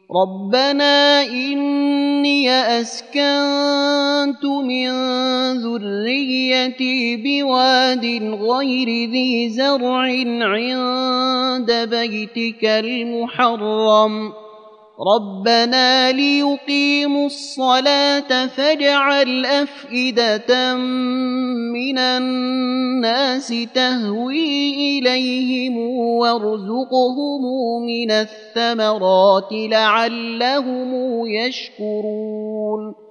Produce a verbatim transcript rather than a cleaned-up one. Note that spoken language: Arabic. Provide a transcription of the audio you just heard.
ربنا إني أسكنت من ذريتي بواد غير ذي زرع عند بيتك المحرم ربنا ليقيموا الصلاة فاجعل أفئدة من الناس تهوي إليهم وارزقهم من الثمرات لعلهم يشكرون